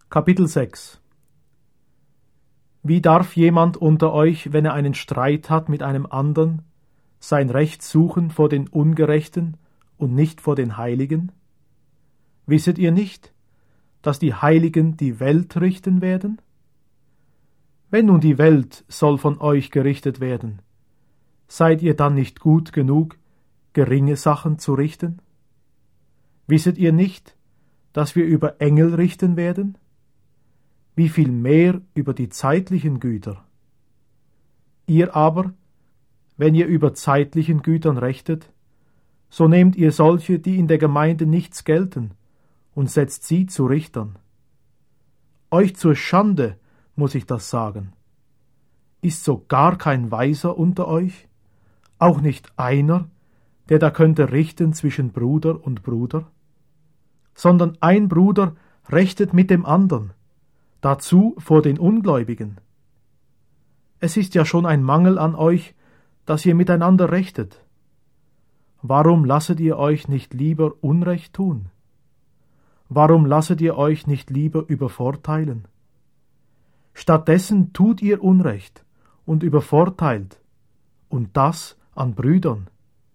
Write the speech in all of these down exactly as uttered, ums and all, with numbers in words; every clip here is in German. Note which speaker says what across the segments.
Speaker 1: Kapitel sechs. Wie darf jemand unter euch, wenn er einen Streit hat mit einem andern, sein Recht suchen vor den Ungerechten und nicht vor den Heiligen? Wisset ihr nicht, dass die Heiligen die Welt richten werden? Wenn nun die Welt soll von euch gerichtet werden, seid ihr dann nicht gut genug, geringe Sachen zu richten? Wisset ihr nicht, dass wir über Engel richten werden? Wie viel mehr über die zeitlichen Güter? Ihr aber, wenn ihr über zeitlichen Gütern rechtet, so nehmt ihr solche, die in der Gemeinde nichts gelten, und setzt sie zu Richtern. Euch zur Schande muss ich das sagen. Ist so gar kein Weiser unter euch? Auch nicht einer, der da könnte richten zwischen Bruder und Bruder? Sondern ein Bruder rechtet mit dem andern, dazu vor den Ungläubigen. Es ist ja schon ein Mangel an euch, dass ihr miteinander rechtet. Warum lasset ihr euch nicht lieber Unrecht tun? Warum lasset ihr euch nicht lieber übervorteilen? Stattdessen tut ihr Unrecht und übervorteilt, und das an Brüdern.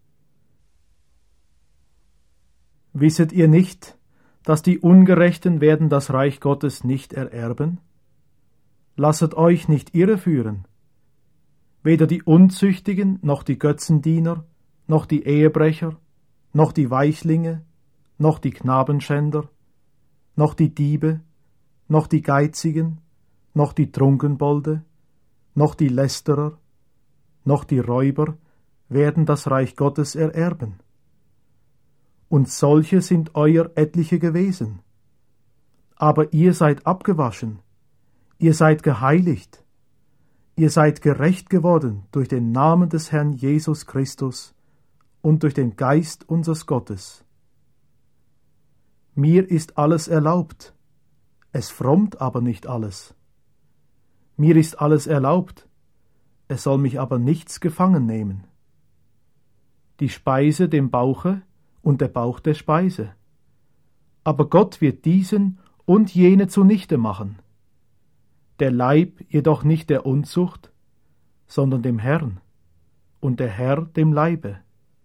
Speaker 1: Wisset ihr nicht, dass die Ungerechten werden das Reich Gottes nicht ererben? Lasset euch nicht irreführen. Weder die Unzüchtigen, noch die Götzendiener, noch die Ehebrecher, noch die Weichlinge, noch die Knabenschänder, noch die Diebe, noch die Geizigen, noch die Trunkenbolde, noch die Lästerer, noch die Räuber werden das Reich Gottes ererben. Und solche sind euer etliche gewesen. Aber ihr seid abgewaschen, ihr seid geheiligt, ihr seid gerecht geworden durch den Namen des Herrn Jesus Christus und durch den Geist unseres Gottes. Mir ist alles erlaubt, es frommt aber nicht alles. Mir ist alles erlaubt, es soll mich aber nichts gefangen nehmen. Die Speise dem Bauche und der Bauch der Speise. Aber Gott wird diesen und jene zunichte machen. Der Leib jedoch nicht der Unzucht, sondern dem Herrn, und der Herr dem Leibe.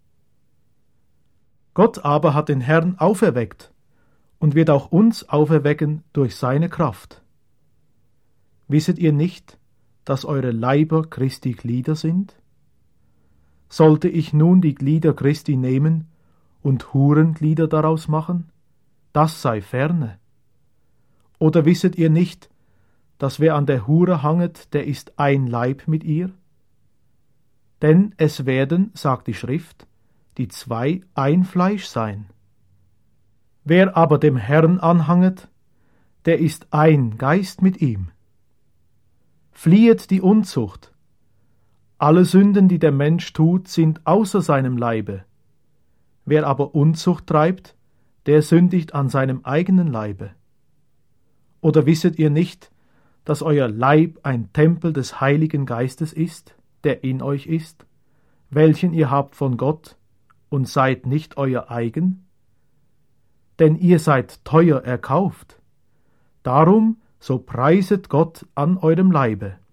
Speaker 1: Gott aber hat den Herrn auferweckt und wird auch uns auferwecken durch seine Kraft. Wisset ihr nicht, dass eure Leiber Christi Glieder sind? Sollte ich nun die Glieder Christi nehmen und Hurenglieder daraus machen? Das sei ferne. Oder wisset ihr nicht, dass wer an der Hure hanget, der ist ein Leib mit ihr? Denn es werden, sagt die Schrift, die zwei ein Fleisch sein. Wer aber dem Herrn anhanget, der ist ein Geist mit ihm. Fliehet die Unzucht. Alle Sünden, die der Mensch tut, sind außer seinem Leibe. Wer aber Unzucht treibt, der sündigt an seinem eigenen Leibe. Oder wisset ihr nicht, dass euer Leib ein Tempel des Heiligen Geistes ist, der in euch ist, welchen ihr habt von Gott, und seid nicht euer eigen? Denn ihr seid teuer erkauft. Darum so preiset Gott an eurem Leibe.